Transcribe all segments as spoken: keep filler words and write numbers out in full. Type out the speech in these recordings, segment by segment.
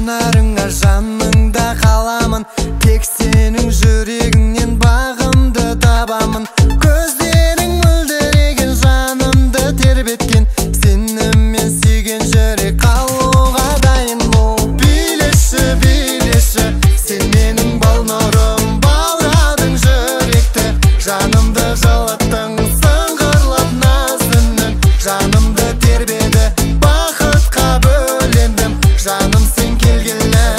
жанарыңа жаныңда қаламын, тек сенің жүрегіңнен бағымды табамын. Көздерің мөлдіреген жанымды тербеткен, сенімен сүйген жүрек қалуға дайын. Ол билеші, билеші, сен менің бал нұрым, баурадың жүректі, жанымды жылыттың, сыңғырлап наз үнің, жанымды тербеді, бақытқа бөлендім, жаным сен келгелі.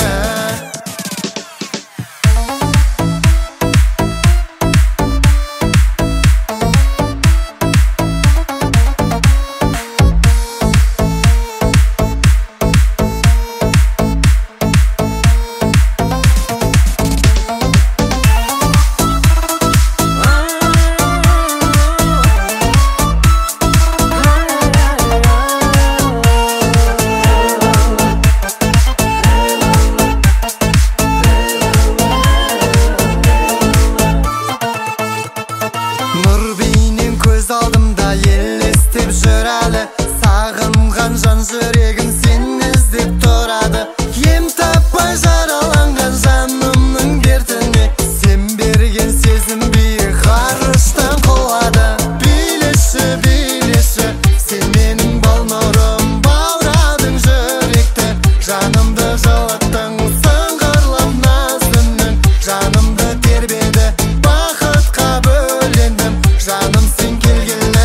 Алдымда елестеп жүр әлі, сағынған жан жүрегім сен іздеп тұрады. Ем таппай жараланған жанымның дертіне, сен берген сезім биік ғарыштан құлады. Билеші, билеші, сен менің бал нұрым, баурадың жүректі, жанымды жылыттың, сыңғырлап наз үнің, жанымды тербеді, бақытқа бөлендім, жаным сен келгелі.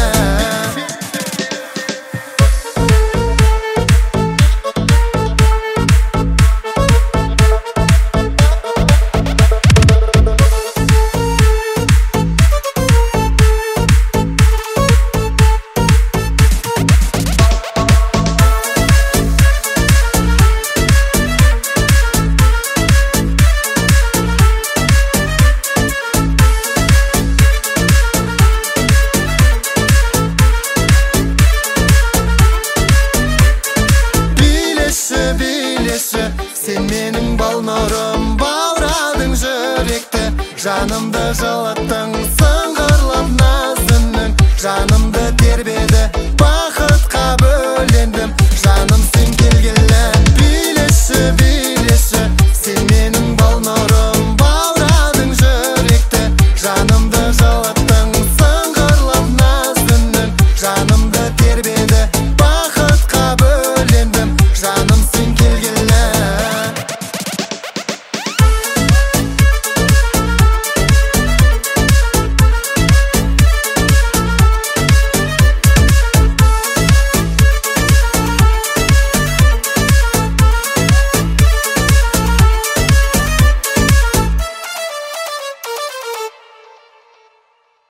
Сен менің бал нұрым, баурадың жүректі, жанымды жылыттың, сыңғырлап наз үнің, жанымды тербеді, бақытқа бөлендім, жаным сен келгелі.